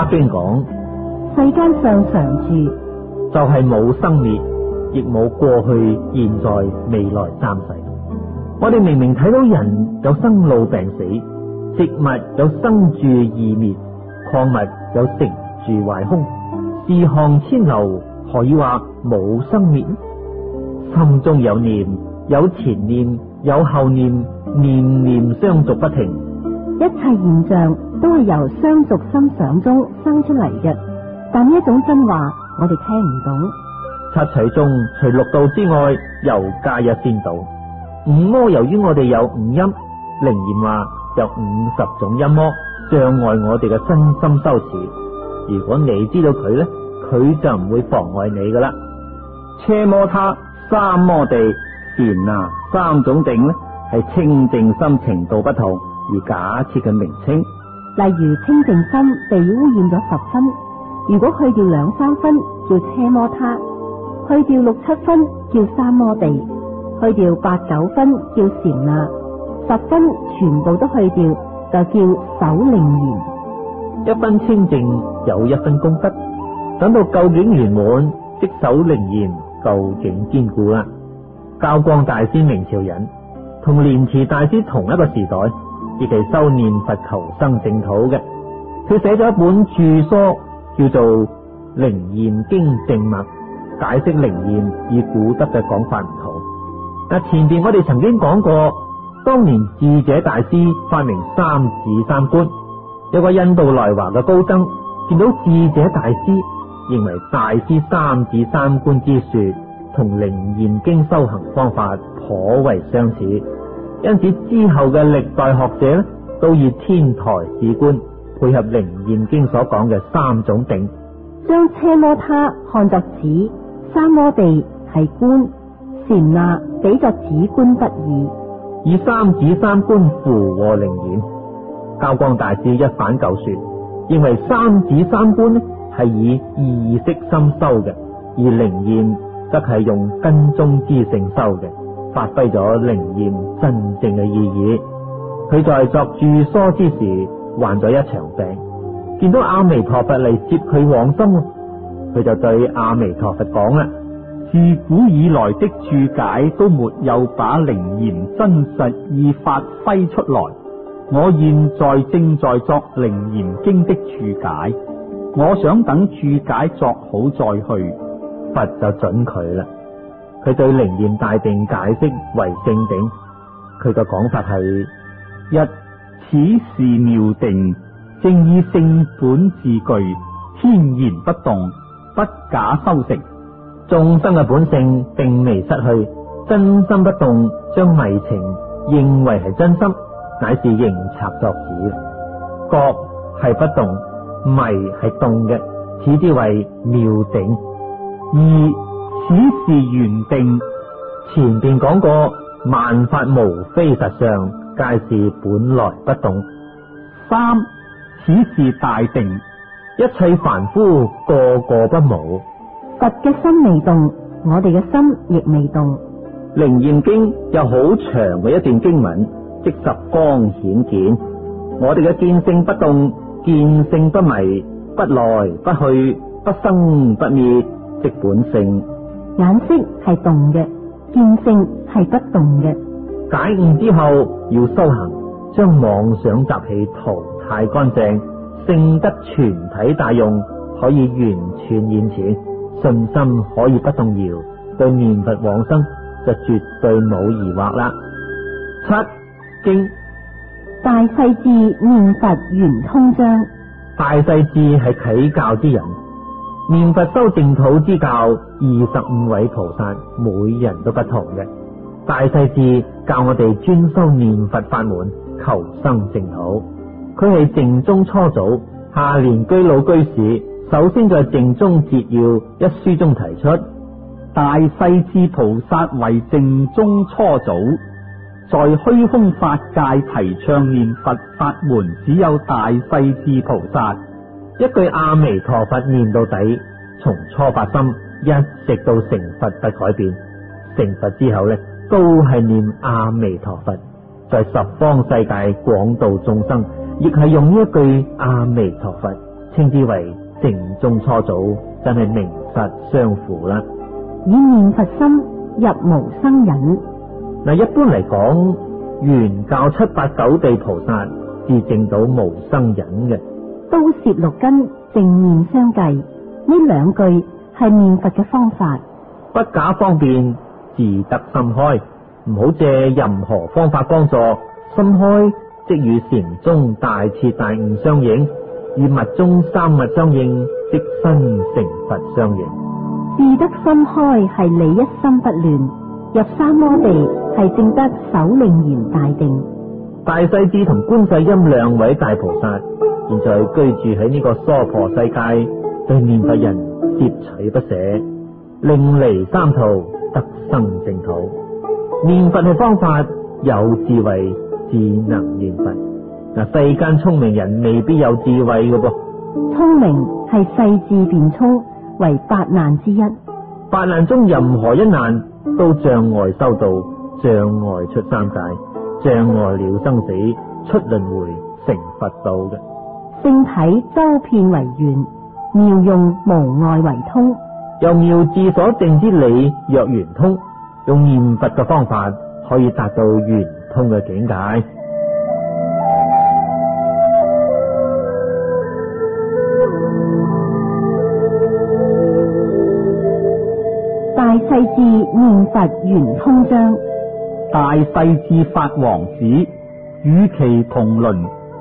經講， 世間上常住， 就係冇生滅，亦冇過去、現在、未來三世。我哋明明睇到人有生老病死，植物有生住異滅，礦物有成住壞空，事項千流，何以話冇生滅？心中有念，有前念，有後念，念念相續不停。 一切現象都係由相續心想中生出嚟嘅，但呢一種真話我哋聽唔懂。 七取中除六道之外，又加一仙道。五魔由於我哋有五陰，靈驗話有50種陰魔障礙我哋嘅身心修持。如果你知道佢呢，佢就唔會妨礙你噶啦。車摩他、三摩地、禪那三種定呢，係清淨心程度不同而假設嘅名稱。 例如清淨心被污染咗10分，如果去掉2-3分叫車摩他，去掉6-7分叫三摩地，去掉8-9分叫禪那，10分全部都去掉就叫守楞嚴。 一分清淨有一分功德，等到究竟圓滿，即守楞嚴究竟堅固啦。教光大師明朝人，同蓮池大師同一個時代，亦係修念佛求生淨土嘅。佢寫咗一本著疏，叫做《楞嚴經正脈》，解釋楞嚴與古德嘅講法唔同。嗱，前邊我哋曾經講過，當年智者大師發明三指三觀，有個印度來華嘅高僧見到智者大師，認為大師三指三觀之說同楞嚴經修行方法頗為相似，因此之後嘅歷代學者都以天台止觀配合楞嚴經所講嘅三種定， 將車摩他看作止，三摩地係觀，禪那比作止觀不二， 以三指三觀符和楞嚴。教光大師一反舊說，認為三指三觀係以意識心修嘅，而楞嚴則係用根中之性修嘅，發揮咗楞嚴真正嘅意義。佢在作著疏之時患咗一場病，見到阿彌陀佛嚟接佢往生，佢就對阿彌陀佛講啦：自古以來的注解都沒有把楞嚴真實意發揮出來，我現在正在作楞嚴經的注解，我想等注解作好再去。佛就准佢啦。佢對楞嚴大定解釋為正定，佢嘅講法係：一、此是妙定，正以性本自具，天然不動，不假修成。眾生嘅本性並未失去，真心不動，將迷情認為係真心，乃是認賊作子。覺係不動，迷係動嘅，此之為妙定。二、此是緣定，前邊講過，萬法無非實相，皆是本來不動。三、此是大定，一切凡夫個個不無。 佛嘅心未動，我哋嘅心亦未動。 楞嚴經有好長嘅一段經文，即十光顯見。我哋嘅見性不動，見性不迷，不來不去，不生不滅，即本性。 眼識係動嘅，見性係不動嘅。 解悟之後要修行，將妄想習氣淘汰乾淨，性德全體大用，可以完全現前，信心可以不動搖，對念佛往生就絕對冇疑惑啦。七、經大勢至念佛圓通章。 大勢至係啟教之人，念佛修淨土之教25位菩薩，每人都不同嘅。大勢至教我哋專修念佛法門，求生淨土。佢係淨宗初祖，下蓮居老居士首先在淨宗節要一書中提出，大勢至菩薩為淨宗初祖，在虛空法界提倡念佛法門，只有大勢至菩薩。一句阿彌陀佛念到底，從初發心一直到成佛不改變。成佛之後呢，都係念阿彌陀佛，在十方世界廣度眾生，亦係用呢一句阿彌陀佛， 稱之為正宗初祖，真係名實相符啦。 以念佛心入無生忍。 嗱，一般嚟講，原教七八九地菩薩至證到無生忍嘅。 刀攝六根，正念相繼，呢兩句係念佛嘅方法。 不假方便，自得心開，唔好借任何方法幫助。心開即與禪宗大徹大悟相應，與密宗三密相應，即身成佛相應。 自得心開係理一心不亂，入三摩地係證得首楞嚴大定。 大勢至同觀世音兩位大菩薩，現在居住喺呢個娑婆世界，對念佛人攝取不捨，令離三途，得生淨土。念佛嘅方法有智慧，智能念佛。嗱，世間聰明人未必有智慧嘅噃。 聰明係細致辯聰，為八難之一。 八難中任何一難都障礙修道，障礙出三界，障礙了生死，出輪迴成佛道嘅。 聖體周遍為圓，妙用無礙為通。 由妙智所證之理若圓通，用念佛嘅方法可以達到圓通嘅境界。 大勢至念佛圓通章。 大勢至法王子與其同倫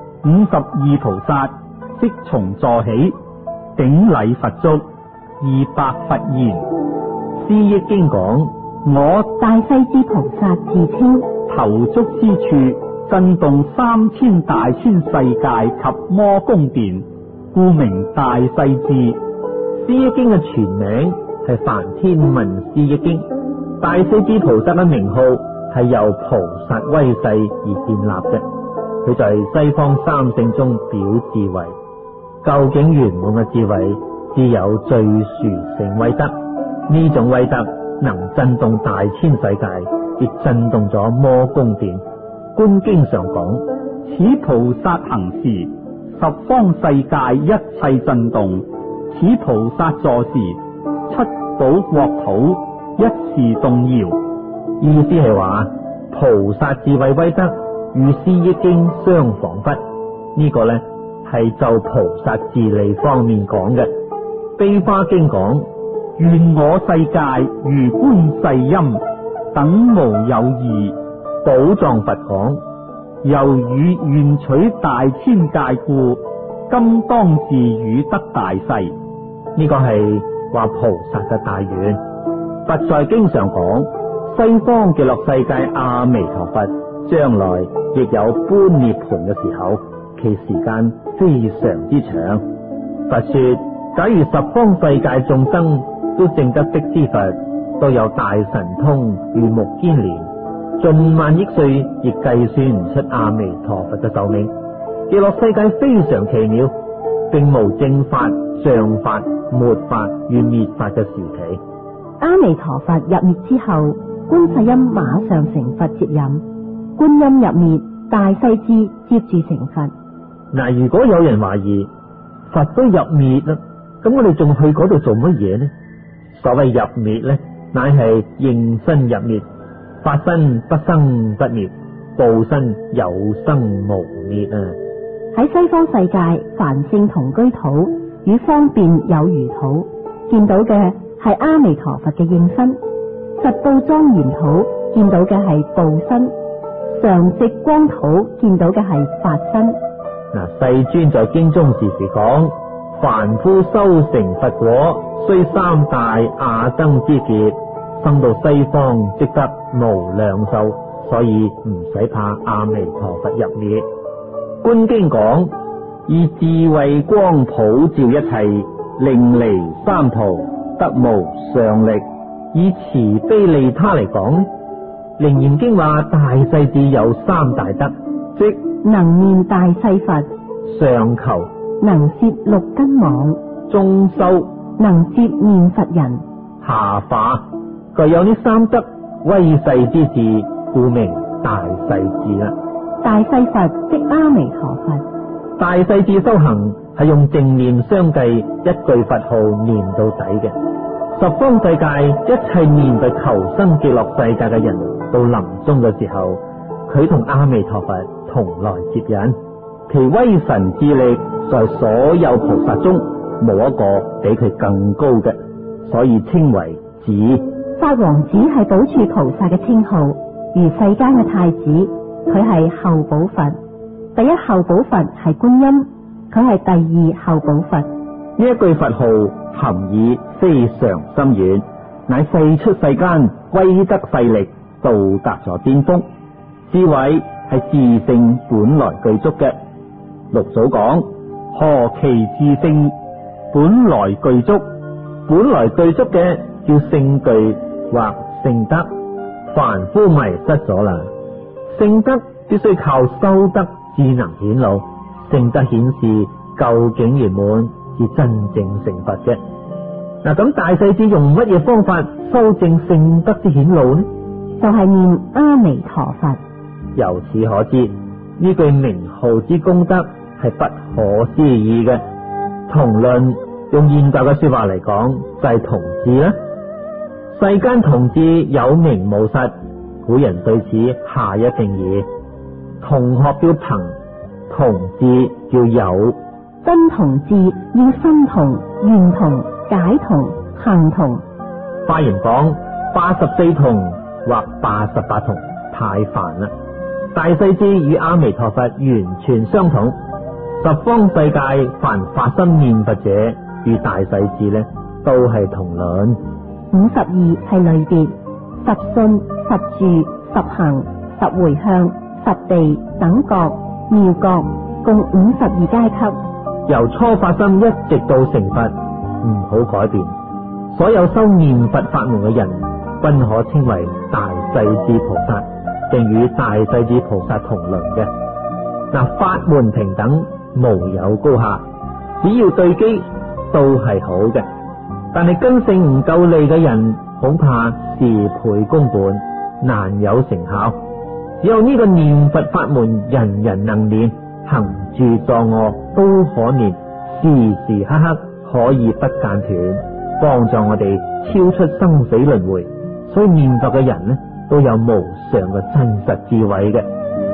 52菩薩即從座起，頂禮佛足，200佛言。 思憶經講， 我大勢至菩薩自稱頭足之處震動3000大千世界及魔宮殿，故名大勢至。 思憶經嘅全名係梵天文思憶經。大勢至菩薩嘅名號係由菩薩威勢而建立嘅，佢在西方三聖中表智慧。究竟圓滿嘅智慧，只有最殊勝威德。呢種威德能震動大千世界，亦震動咗魔宮殿。觀經上講， 此菩薩行時，十方世界一切震動；此菩薩坐時，七寶國土一時動搖。 意思係話，菩薩智慧威德與思憶經相仿佛。呢個呢係就菩薩自利方面講嘅。悲華經講，願我世界如觀世音，等無有異。寶藏佛講，由與願取大千界故，今當自與得大勢。呢個係話菩薩嘅大願。佛在經上講，西方極樂世界阿彌陀佛將來亦有般涅槃嘅時候，其時間非常之長。佛說，假如十方世界眾生都證得辟支佛，都有大神通如目犍連，盡萬億歲亦計算唔出阿彌陀佛嘅壽命。極樂世界非常奇妙，並無正法、像法、末法與滅法嘅時期。 阿彌陀佛入滅之後，觀世音馬上成佛接引。觀音入滅，大勢至接住成佛。 嗱，如果有人懷疑佛都入滅啦，咁我哋仲去嗰度做乜嘢呢？所謂入滅呢，乃係應身入滅，法身不生不滅，報身有生無滅啊！ 喺西方世界，凡聖同居土與方便有餘土，見到嘅係阿彌陀佛嘅應身；實報莊嚴土見到嘅係報身；常寂光土見到嘅係法身。 嗱，世尊在經中時時講，凡夫修成佛果，雖三大亞僧之劫，生到西方即得無量壽，所以唔使怕阿彌陀佛入滅。觀經講，以智慧光普照一切，令離三途，得無上力。以慈悲利他嚟講，楞嚴經話大勢至有三大德，即能念大勢佛， 上求能攝六根網， 中修能接念佛人， 下化具有呢三德，威勢之士，故名大勢至啦。 大勢佛即阿彌陀佛。 大勢至修行係用正念相繼一句佛號念到底嘅。十方世界一切念佛求生極樂世界嘅人，到臨終嘅時候，佢同阿彌陀佛同來接引，其威神之力在所有菩薩中冇一個比佢更高嘅，所以稱為子。 法王子係補處菩薩嘅稱號，如世間嘅太子，佢係後補佛。第一後補佛係觀音，佢係第二後補佛。 呢一句佛號含義非常深遠，乃世出世間威德勢力到達咗巔峰，智慧係自性本來具足嘅。六祖講：何其自性本來具足？本來具足嘅叫聖具或聖德，凡夫迷失咗啦。聖德必須靠修德至能顯露，聖德顯示究竟圓滿至真正成佛嘅。嗱，咁大勢至用乜嘢方法修正聖德之顯露呢？ 就係念阿彌陀佛。 由此可知，呢句名號之功德係不可思議嘅。同論用現代嘅說話嚟講，就係同志啦。世間同志有名無實，古人對此下一定義：同學叫朋，同志叫友。 真同志要心同、願同、解同、行同。 華嚴講84同或88同太煩啦。大勢至與阿彌陀佛完全相同。十方世界凡發心念佛者，與大勢至呢都係同論。 52係類別，十信、十住、十行、十回向、十地、等覺、妙覺，共52階級。 由初發心一直到成佛，唔好改變。所有修念佛法門嘅人，均可稱為大勢至菩薩，並與大勢至菩薩同倫嘅。嗱，法門平等，無有高下，只要對機都係好嘅。但係根性唔夠利嘅人，恐怕事倍功半，難有成效。只有呢個念佛法門，人人能念，行住坐臥都可念，時時刻刻可以不間斷，幫助我哋超出生死輪迴。所以念佛嘅人呢，都有無上嘅真實智慧嘅。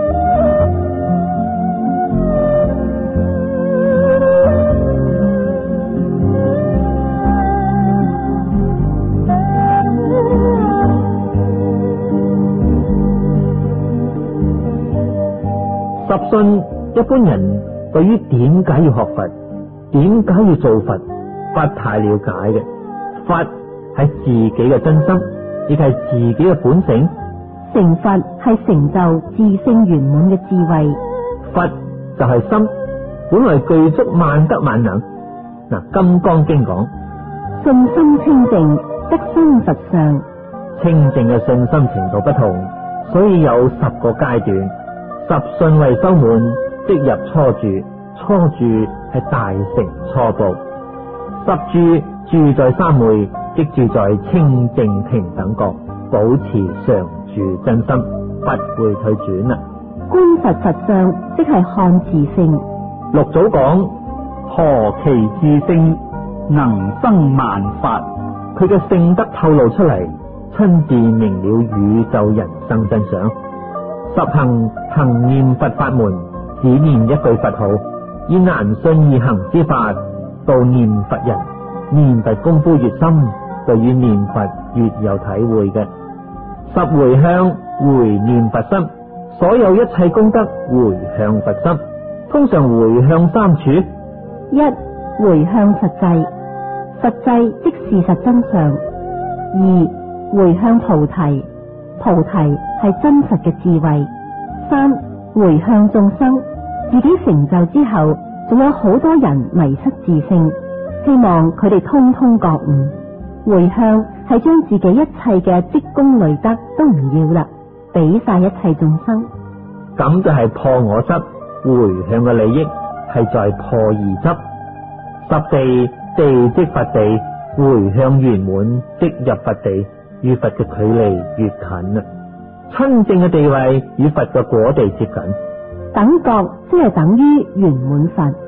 十信一般人對於點解要學佛，點解要做佛，不太了解嘅。佛係自己嘅真心，亦係自己嘅本性。 成佛係成就自性圓滿嘅智慧。 佛就係心，本來具足萬德萬能。嗱，《金剛經》講： 信心清淨，得生實相。 清淨嘅信心程度不同，所以有10個階段。十信為修滿，即入初住。初住係大成初步。十住住在三昧，即住在清淨平等覺，保持常住真心，不會退轉啦。 觀佛實相，即係看自性。 六祖講： 何其自性，能生萬法。 佢嘅性德透露出嚟，親自明了宇宙人生真相。十行念佛法門，只念一句佛號，以難信易行之法到念佛人。念佛功夫越深，對於念佛越有體會嘅。十回向回念佛心，所有一切功德回向佛心。通常回向3處： 一、回向實際，實際即事實真相；二、回向菩提，菩提係真實嘅智慧；三、回向眾生，自己成就之後，仲有好多人迷失自性，希望佢哋通通覺悟。回向係將自己一切嘅積功累德都唔要啦，俾晒一切眾生。 咁就係破我執。回向嘅利益係在破二執。十地，地即佛地，回向圓滿即入佛地，與佛嘅距離越近啦。親證嘅地位與佛嘅果地接近。 等覺即係等於圓滿佛。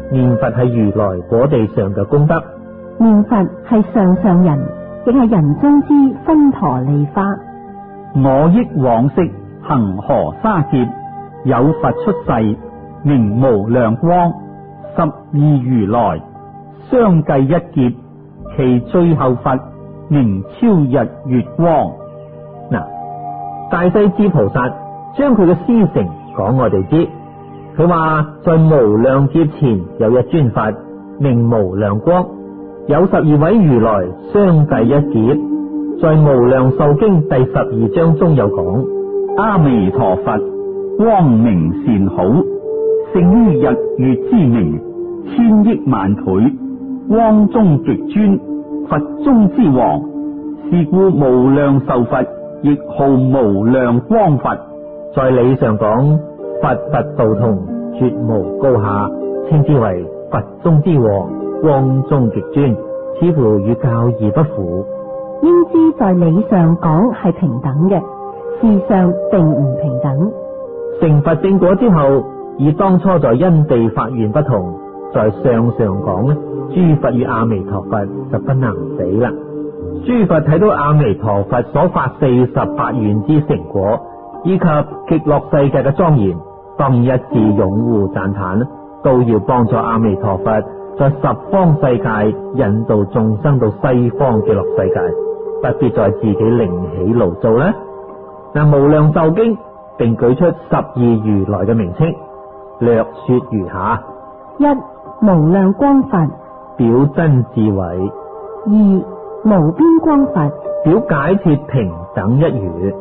念佛係如來果地上嘅功德， 念佛係上人，亦係人中之分陀利花。 我憶往昔恒河沙劫，有佛出世，名無量光，12如來相繼一劫，其最後佛名超日月光。 嗱，大勢至菩薩將佢嘅師承講我哋知，佢話在無量劫前有一尊佛名無量光，有12位如來相繼一劫。在無量壽經第12章中有講， 阿彌陀佛光明善好，勝於日月之明，千億萬倍，光中極尊，佛中之王。是故無量壽佛亦號無量光佛。 在理上講，佛佛道同，絕無高下，稱之為佛中之王，光中極尊，似乎與教義不符。 應知在理上講係平等嘅，事上並唔平等。 成佛正果之後，以當初在因地發願不同，在相上講呢，諸佛與阿彌陀佛就不能比啦。諸佛睇到阿彌陀佛所發48願之成果，以及極樂世界嘅莊嚴，當然一致擁護讚嘆，都要幫助阿彌陀佛在十方世界引導眾生到西方極樂世界，不必再自己另起爐灶啦。嗱，無量壽經並舉出12如來嘅名稱，略說如下： 一、無量光佛， 表真智慧； 2、無邊光佛， 表解脫平等一如；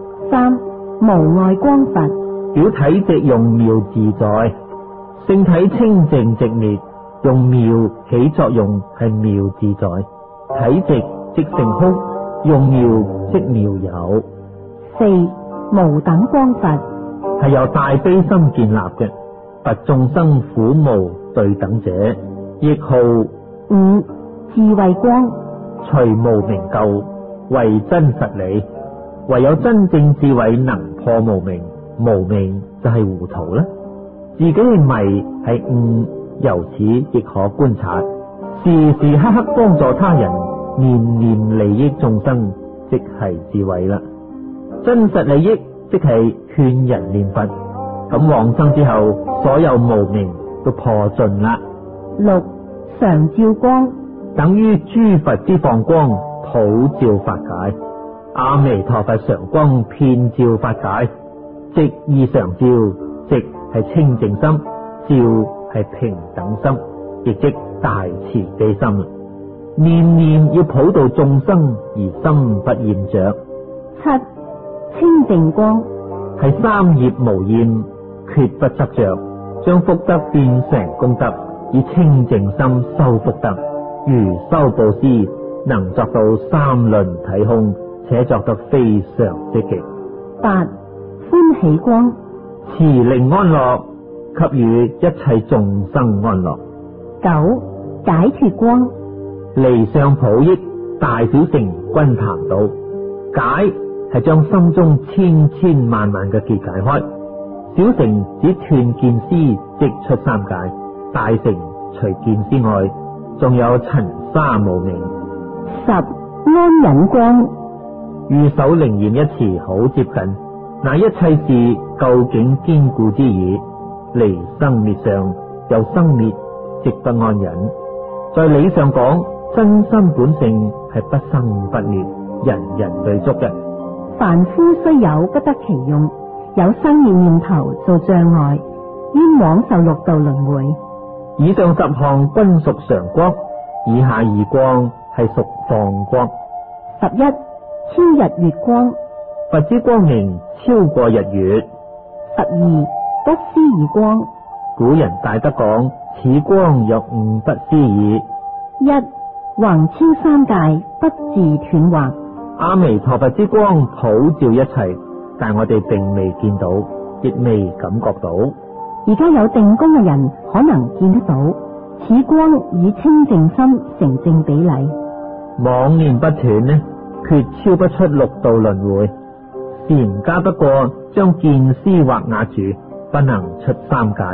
3、無礙光佛， 表體寂用妙自在。聖體清淨寂滅，用妙起作用係妙自在；體寂即成空，用妙即妙有。 4、無等光佛， 係由大悲心建立嘅，拔眾生苦無對等者，亦號 5、智慧光， 除無明垢，為真實理。唯有真正智慧能破無明，無明就係糊塗啦。自己係迷係悟，由此亦可觀察，時時刻刻幫助他人，念念利益眾生，即係智慧啦。真實利益即係勸人念佛，咁往生之後，所有無明都破盡啦。 6、常照光， 等於諸佛之放光，普照法界。阿彌陀佛常光遍照法界，寂意常照，寂係清淨心，照係平等心，亦即大慈悲心。念念要普度眾生而心不厭着。 7、清淨光， 係三業無厭，決不執着，將福德變成功德，以清淨心修福德，如修布施，能作到三輪體空，且作得非常積極。 8、歡喜光， 慈令安樂，給予一切眾生安樂。 9、解脫光， 離相普益，大小乘均談到。解係將心中千千萬萬嘅結解開，小乘只斷見思即出三界，大乘除見思外，仲有塵沙無明。 10、安忍光， 御守靈驗一詞好接近，乃一切事究竟堅固之意。離生滅上有生滅，即不安忍。在理上講，真心本性係不生不滅，人人具足嘅。 凡夫雖有不得其用，有生滅念頭做障礙，冤枉受六道輪迴。 以上10項均屬常光，以下2光係屬放光。 11、超日月光， 佛之光明超過日月。 12、不思議光， 古人大德講，此光有5不思議。 1、橫超三界，不自斷惑。 阿彌陀佛之光普照一切，但我哋並未見到，亦未感覺到。 而家有定功嘅人可能見得到，此光以清淨心成正比例。 妄念不斷呢，決超不出六道輪迴。禪家不過將見思惑壓住，不能出三界，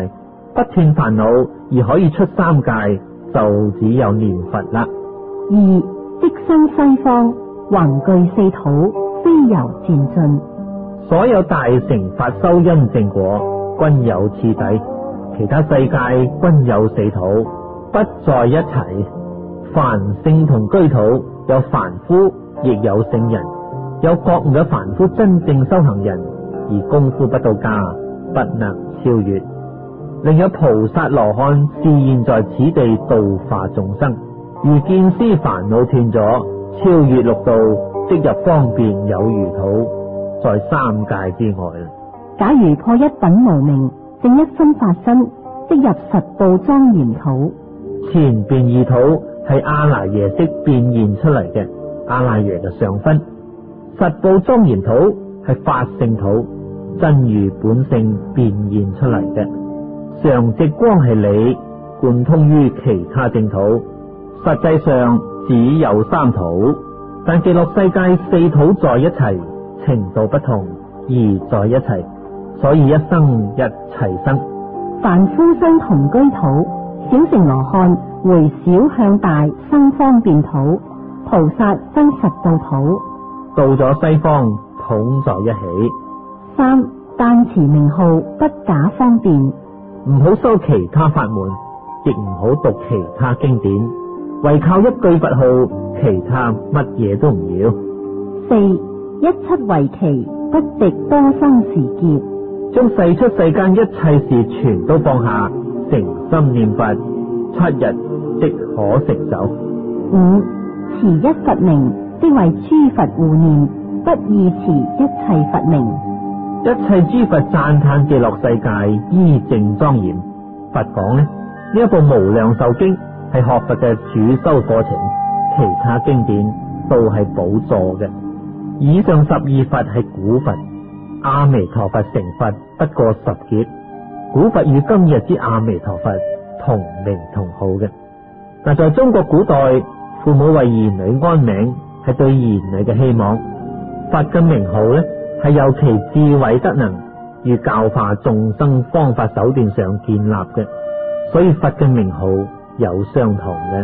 不斷煩惱而可以出三界，就只有念佛啦。 二，即生西方，橫據四土，非由漸進。 所有大乘法修因正果，均有次第，其他世界均有四土，不在一齊。凡聖同居土，有凡夫，亦有聖人。有覺悟嘅凡夫真正修行人，而功夫不到家，不能超越。另有菩薩羅漢示現在此地度化眾生，如見思煩惱斷咗，超越六道，即入方便有餘土，在三界之外。 假如破一品無明，正一心發生，即入實報莊嚴土。 前邊二土係阿賴耶識變現出嚟嘅，阿賴耶嘅上分。實報莊嚴土係法性土，真如本性變現出嚟嘅。常寂光係理，貫通於其他淨土。實際上只有三土，但極樂世界四土在一齊，程度不同而在一齊，所以一生一齊生。 凡夫生同居土，小乘羅漢回小向大生方便土，菩薩生實報土。 到咗西方統在一起。 三，但持名號，不假方便。 唔好修其他法門，亦唔好讀其他經典，唯靠一句佛號，其他乜嘢都唔要。 四，一七為期，不值多生時劫。 將世出世間一切事全都放下，誠心念佛，7日即可成就。 五，持一佛名，即為諸佛護念，不異持一切佛名。 一切諸佛讚歎極樂世界依正莊嚴。佛講呢一部無量壽經係學佛嘅主修課程，其他經典都係補助嘅。以上12佛係古佛，阿彌陀佛成佛不過10劫。古佛與今日之阿彌陀佛同名同號嘅。但在中國古代，父母為兒女安名係對兒女嘅希望。佛嘅名號呢係由其智慧德能與教化眾生方法手段上建立嘅，所以佛嘅名號有相同嘅。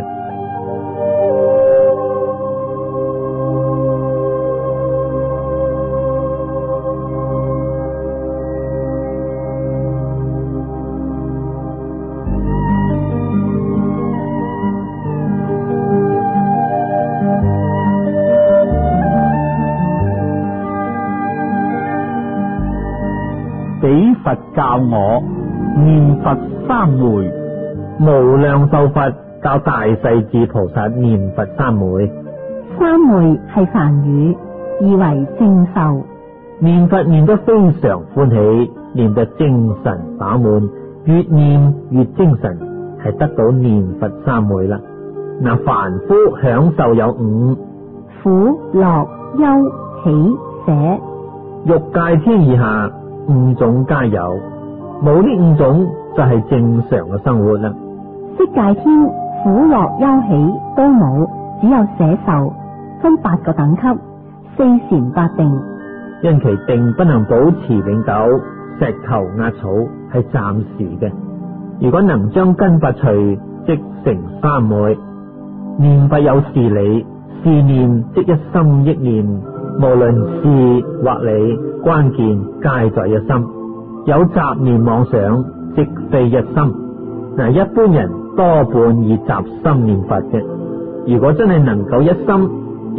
彼佛教我念佛3回， 無量壽佛教大勢至菩薩念佛3回。 3回係梵語，意為正受。 念佛念得非常歡喜，念得精神飽滿，越念越精神，係得到念佛3回啦。嗱，凡夫享受有5： 苦、樂、憂、喜、捨。 欲界天以下5種皆有，冇呢5種就係正常嘅生活啦。 色界天苦樂憂喜都冇，只有捨受，分8個等級，4禪8定。 因其定不能保持永久，石頭壓草係暫時嘅。如果能將根拔除，即成3昧。念佛有事理，事念即一心憶念，無論事或理，關鍵皆在一心。有雜念妄想，即非一心。嗱，一般人多半以雜心念佛嘅。如果真係能夠一心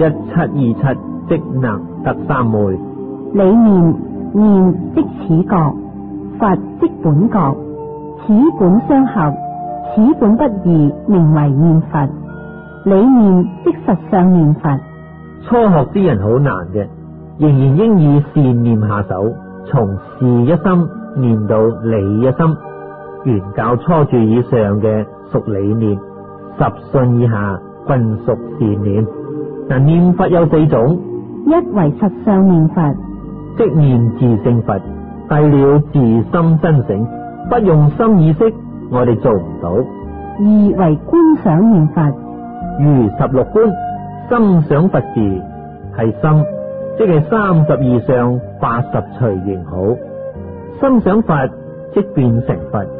1727，即能得3昧。 理念念即此覺，佛即本覺，此本相合，此本不異，名為念佛。理念即實相念佛。 初學之人好難嘅，仍然應以善念下手，從事一心念到理一心。原教初住以上嘅屬理念，10信以下均屬善念。嗱，念佛有4種： 一為實相念佛， 即念自性佛，諦了自心真性，不用心意識，我哋做唔到。 二為觀想念佛， 如16觀，心想佛時係心，即係32相80隨緣好。心想佛即變成佛，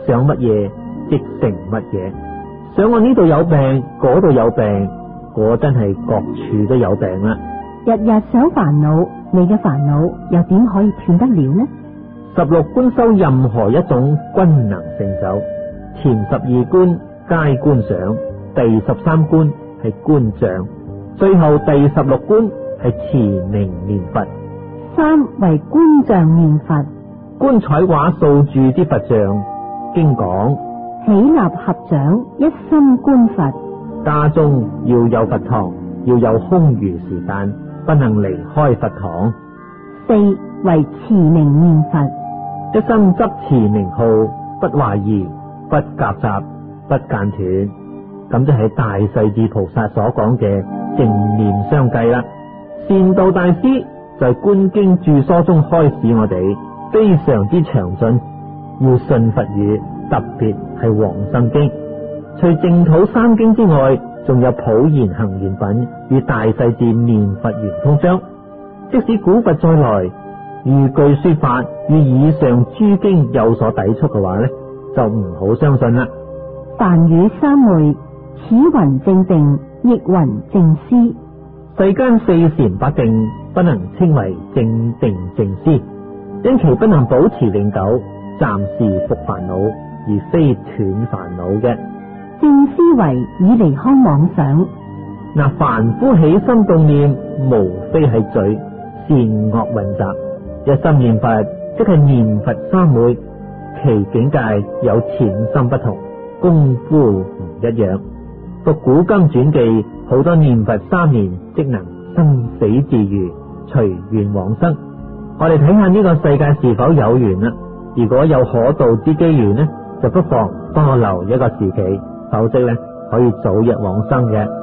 想乜嘢即成乜嘢。想我呢度有病，嗰度有病，果真係各處都有病啦。 日日想煩惱，你嘅煩惱又點可以斷得了呢 16觀修任何一種均能成就，前12觀皆觀想，第13觀係觀像，最後第16觀係持名念佛。 三為觀像念佛， 觀彩畫掃住啲佛像，經講起立合掌，一心觀佛。 家中要有佛堂，要有空餘時間，不能離開佛堂。 四為持名念佛， 一生執持名號，不懷疑，不夾雜，不間斷，咁就係大勢至菩薩所講嘅正念相繼啦。善導大師在觀經注疏中開示我哋，非常之詳盡，要信佛語，特別係往生經。除淨土三經之外，仲有普賢行願品與大勢至念佛圓通章。即使古佛再來，如據說法與以上諸經有所抵觸嘅話呢，就唔好相信啦。 梵語三昧，此云正定，亦云正思。 世間四禪八定不能稱為正定正思，因其不能保持永久，暫時伏煩惱，而非斷煩惱嘅。 正思為已離開妄想。 嗱，凡夫起心動念，無非係罪善惡混雜。一心念佛，即係念佛三昧，其境界有淺深不同，功夫唔一樣。讀古今傳記，好多念佛3年即能生死自如，隨願往生。我哋睇下呢個世界是否有緣啦？如果有可度之機緣呢，就不妨多留一個時期，否則呢可以早日往生嘅。